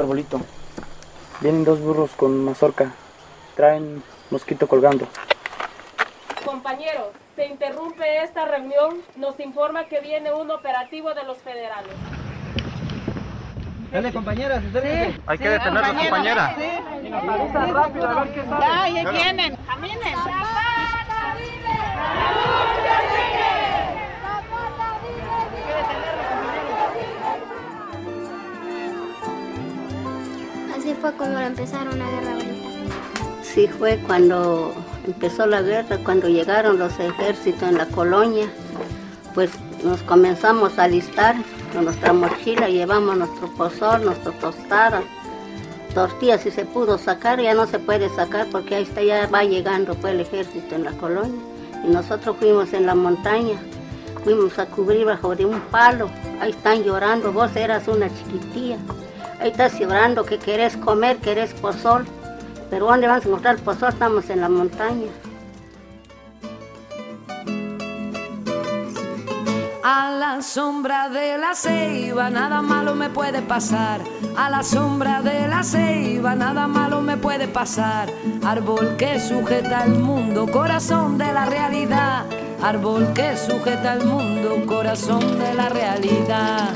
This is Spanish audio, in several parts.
arbolito. Vienen 2 burros con mazorca. Traen mosquito colgando. Compañeros, se interrumpe esta reunión. Nos informa que viene un operativo de los federales. Dale, compañeras, sí, hay que detener a las compañeras. Sí. Y nos avisan rápido a ver qué sale. Ya vienen, caminen. Así fue como empezaron la guerra ahorita. Sí, fue cuando empezó la guerra, cuando llegaron los ejércitos en la colonia, pues nos comenzamos a alistar con nuestra mochila, llevamos nuestro pozol, nuestra tostada, tortillas, si se pudo sacar, ya no se puede sacar porque ahí está, ya va llegando pues, el ejército en la colonia. Y nosotros fuimos en la montaña, fuimos a cubrir bajo de un palo, ahí están llorando, vos eras una chiquitilla, ahí estás llorando que querés comer, querés pozol, pero ¿dónde vamos a encontrar el pozol? Estamos en la montaña. A la sombra de la ceiba nada malo me puede pasar. A la sombra de la ceiba nada malo me puede pasar. Árbol que sujeta al mundo, corazón de la realidad. Árbol que sujeta al mundo, corazón de la realidad.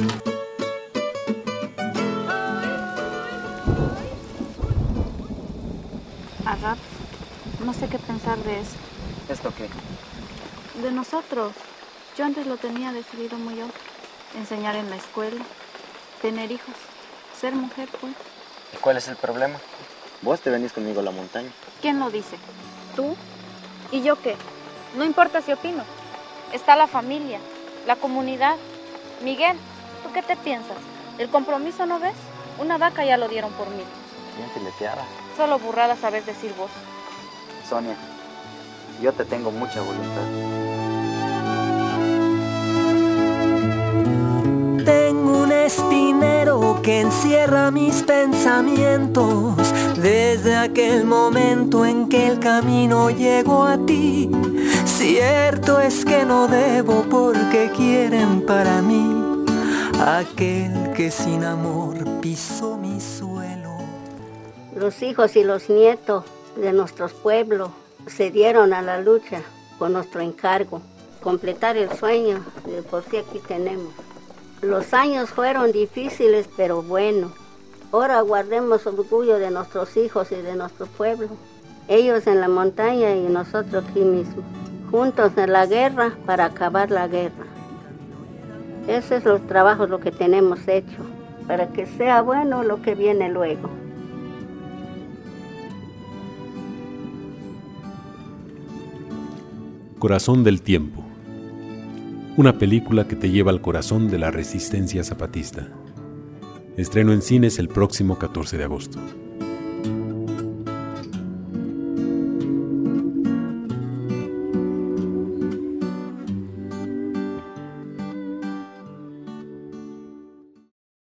Arrap, no sé qué pensar de eso. ¿Esto qué? De nosotros. Yo antes lo tenía decidido muy obvio. Enseñar en la escuela, tener hijos, ser mujer, pues. ¿Y cuál es el problema? Vos te venís conmigo a la montaña. ¿Quién lo dice? ¿Tú? ¿Y yo qué? No importa si opino. Está la familia, la comunidad. Miguel, ¿tú qué te piensas? ¿El compromiso no ves? Una vaca ya lo dieron por mí. Bien fileteada. Solo burradas sabes decir vos. Sonia, yo te tengo mucha voluntad. Tengo un espinero que encierra mis pensamientos desde aquel momento en que el camino llegó a ti. Cierto es que no debo porque quieren para mí aquel que sin amor pisó mi suelo. Los hijos y los nietos de nuestros pueblos se dieron a la lucha por nuestro encargo, completar el sueño de por sí aquí tenemos. Los años fueron difíciles, pero bueno. Ahora guardemos orgullo de nuestros hijos y de nuestro pueblo. Ellos en la montaña y nosotros aquí mismo. Juntos en la guerra para acabar la guerra. Ese es los trabajos lo que tenemos hecho, para que sea bueno lo que viene luego. Corazón del tiempo. Una película que te lleva al corazón de la resistencia zapatista. Estreno en cines el próximo 14 de agosto.